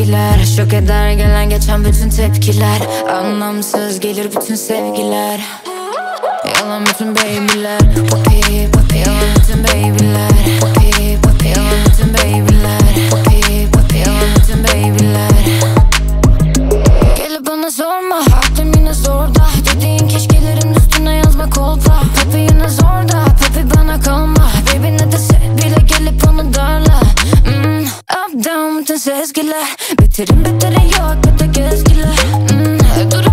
tepkiler. Şok eder gelen geçen bütün tepkiler. Anlamsız gelir bütün sevgiler. Yalan bütün babyler. Papi papi yalan bütün babyler. Papi papi yalan bütün babyler. Papi papi yalan bütün babyler. Gelip bana sorma, aklım yine zorda. Dediğin keşkelerin üstüne yazma kolpa. Papi yine zorda, papi bana kalma. Baby ne dese bile gelip onu darla. Up down bütün sezgiler. Biterim beteri yok öte gezgiler. Dur